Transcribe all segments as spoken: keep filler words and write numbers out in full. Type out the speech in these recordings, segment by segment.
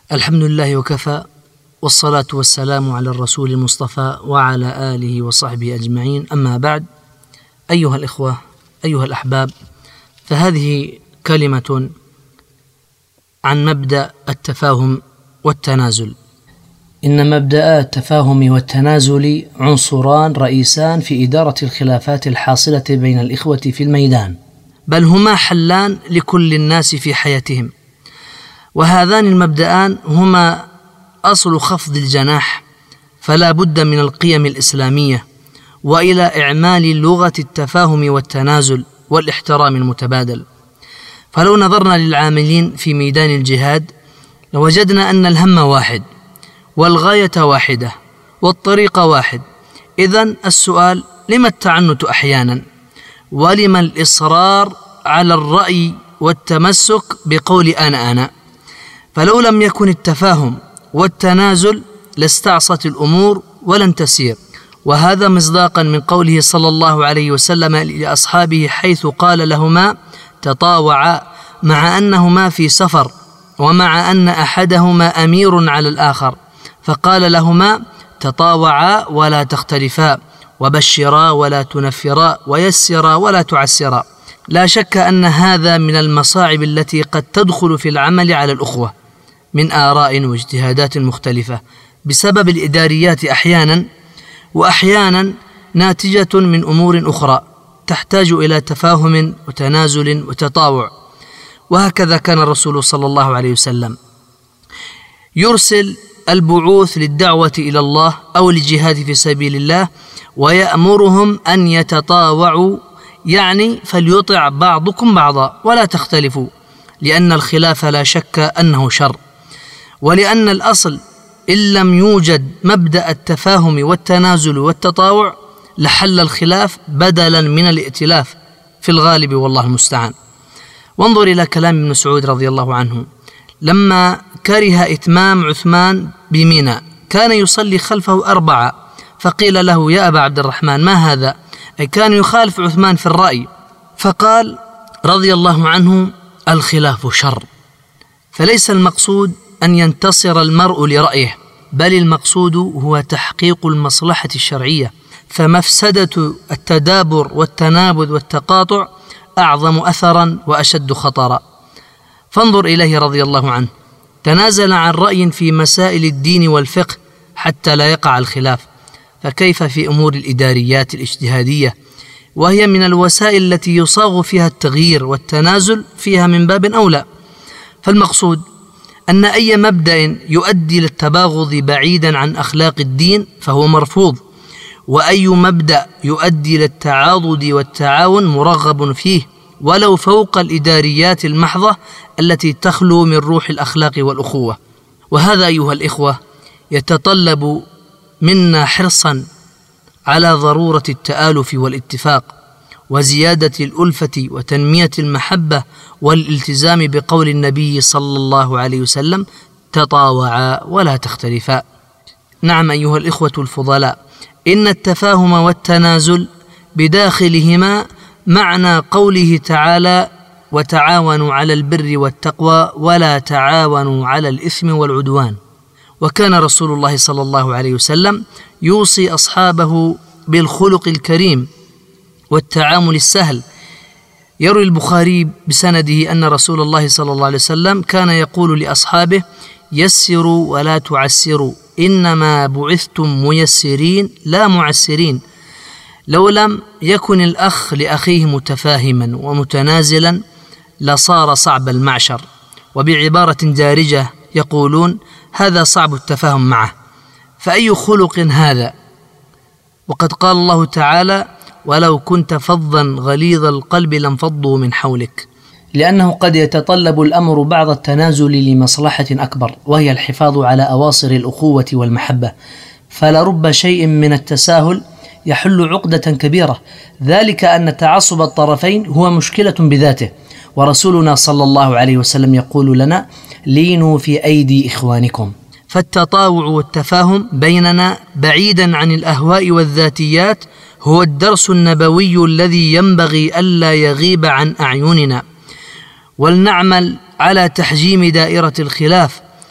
الحمد لله وكفى، والصلاة والسلام على الرسول المصطفى وعلى آله وصحبه أجمعين، أما بعد. أيها الإخوة، أيها الأحباب، فهذه كلمة عن مبدأ التفاهم والتنازل. إن مبدأ التفاهم والتنازل عنصران رئيسان في إدارة الخلافات الحاصلة بين الإخوة في الميدان، بل هما حلان لكل الناس في حياتهم. وهذان المبدأان هما أصل خفض الجناح، فلا بد من القيم الإسلامية وإلى إعمال لغة التفاهم والتنازل والاحترام المتبادل. فلو نظرنا للعاملين في ميدان الجهاد لوجدنا أن الهم واحد والغاية واحدة والطريق واحد. إذن السؤال: لما التعنت أحيانا؟ ولما الإصرار على الرأي والتمسك بقول أنا أنا؟ فلو لم يكن التفاهم والتنازل لاستعصت الأمور ولن تسير. وهذا مصداقا من قوله صلى الله عليه وسلم لأصحابه حيث قال لهما: تطاوعا، مع أنهما في سفر ومع أن أحدهما أمير على الآخر، فقال لهما: تطاوعا ولا تختلفا، وبشرا ولا تنفرا، ويسرا ولا تعسرا. لا شك أن هذا من المصاعب التي قد تدخل في العمل على الأخوة من آراء واجتهادات مختلفة بسبب الإداريات أحيانا، وأحيانا ناتجة من أمور أخرى تحتاج إلى تفاهم وتنازل وتطاوع. وهكذا كان الرسول صلى الله عليه وسلم يرسل البعوث للدعوة إلى الله أو للجهاد في سبيل الله، ويأمرهم أن يتطاوعوا، يعني فليطع بعضكم بعضا ولا تختلفوا، لأن الخلاف لا شك أنه شر، ولأن الأصل إن لم يوجد مبدأ التفاهم والتنازل والتطاوع لحل الخلاف بدلا من الائتلاف في الغالب، والله المستعان. وانظر إلى كلام ابن مسعود رضي الله عنه لما كره إتمام عثمان بمنى، كان يصلي خلفه أربعة، فقيل له: يا أبا عبد الرحمن، ما هذا؟ أي كان يخالف عثمان في الرأي، فقال رضي الله عنه: الخلاف شر. فليس المقصود أن ينتصر المرء لرأيه، بل المقصود هو تحقيق المصلحة الشرعية، فمفسدة التدابر والتنابذ والتقاطع أعظم أثرا وأشد خطرا. فانظر إليه رضي الله عنه، تنازل عن رأي في مسائل الدين والفقه حتى لا يقع الخلاف، فكيف في أمور الإداريات الاجتهادية، وهي من الوسائل التي يصاغ فيها التغيير، والتنازل فيها من باب أولى. فالمقصود أن أي مبدأ يؤدي للتباغض بعيدا عن أخلاق الدين فهو مرفوض، وأي مبدأ يؤدي للتعاضد والتعاون مرغب فيه، ولو فوق الإداريات المحضة التي تخلو من روح الأخلاق والأخوة. وهذا أيها الإخوة يتطلب منا حرصا على ضرورة التآلف والاتفاق وزيادة الألفة وتنمية المحبة والالتزام بقول النبي صلى الله عليه وسلم: تطاوعا ولا تختلفا. نعم أيها الإخوة الفضلاء، إن التفاهم والتنازل بداخلهما معنى قوله تعالى: وتعاونوا على البر والتقوى ولا تعاونوا على الإثم والعدوان. وكان رسول الله صلى الله عليه وسلم يوصي أصحابه بالخلق الكريم والتعامل السهل. يروي البخاري بسنده أن رسول الله صلى الله عليه وسلم كان يقول لأصحابه: يسروا ولا تعسروا، إنما بعثتم ميسرين لا معسرين. لو لم يكن الأخ لأخيه متفاهما ومتنازلا لصار صعب المعشر، وبعبارة دارجة يقولون: هذا صعب التفاهم معه. فأي خلق هذا؟ وقد قال الله تعالى: ولو كنت فظا غليظ القلب لانفضوا من حولك. لأنه قد يتطلب الأمر بعض التنازل لمصلحة أكبر، وهي الحفاظ على أواصر الأخوة والمحبة، فلرب شيء من التساهل يحل عقدة كبيرة، ذلك أن تعصب الطرفين هو مشكلة بذاته. ورسولنا صلى الله عليه وسلم يقول لنا: لينوا في أيدي إخوانكم. فالتطاوع والتفاهم بيننا بعيدا عن الأهواء والذاتيات هو الدرس النبوي الذي ينبغي ألا يغيب عن أعيننا. ولنعمل على تحجيم دائرة الخلاف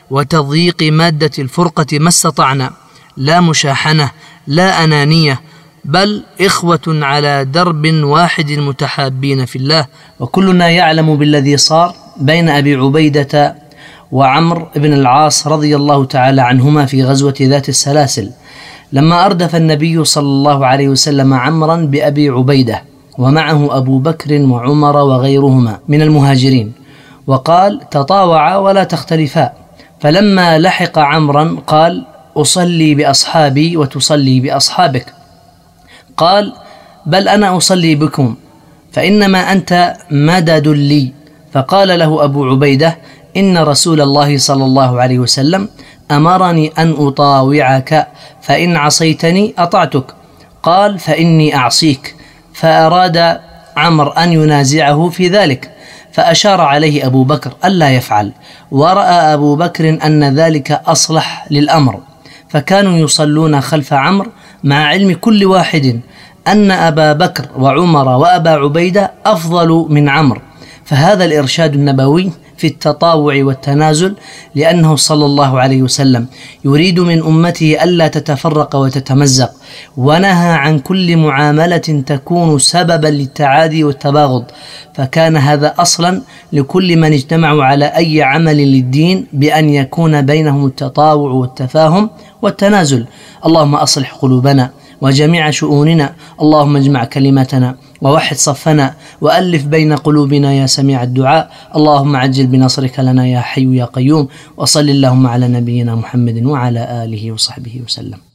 وتضييق مادة الفرقة ما استطعنا، لا مشاحنة، لا أنانية، بل إخوة على درب واحد متحابين في الله. وكلنا يعلم بالذي صار بين أبي عبيدة وعمر بن العاص رضي الله تعالى عنهما في غزوة ذات السلاسل، لما أردف النبي صلى الله عليه وسلم عمرا بأبي عبيدة ومعه أبو بكر وعمر وغيرهما من المهاجرين، وقال: تطاوعا ولا تختلفا. فلما لحق عمرا قال: أصلي بأصحابي وتصلي بأصحابك. قال: بل أنا أصلي بكم، فإنما أنت مدد لي. فقال له أبو عبيدة: إن رسول الله صلى الله عليه وسلم أمرني أن أطاوعك، فإن عصيتني أطعتك. قال: فإني أعصيك. فأراد عمر أن ينازعه في ذلك، فأشار عليه أبو بكر ألا يفعل، ورأى أبو بكر أن ذلك أصلح للأمر، فكانوا يصلون خلف عمرو مع علم كل واحد أن أبا بكر وعمر وأبا عبيدة أفضل من عمرو. فهذا الإرشاد النبوي في التطاوع والتنازل، لأنه صلى الله عليه وسلم يريد من أمته ألا تتفرق وتتمزق، ونهى عن كل معاملة تكون سببا للتعادي والتباغض، فكان هذا أصلا لكل من اجتمعوا على أي عمل للدين بأن يكون بينهم التطاوع والتفاهم والتنازل. اللهم أصلح قلوبنا وجميع شؤوننا، اللهم اجمع كلمتنا ووحد صفنا وألف بين قلوبنا يا سميع الدعاء، اللهم عجل بنصرك لنا يا حي يا قيوم. وصل اللهم على نبينا محمد وعلى آله وصحبه وسلم.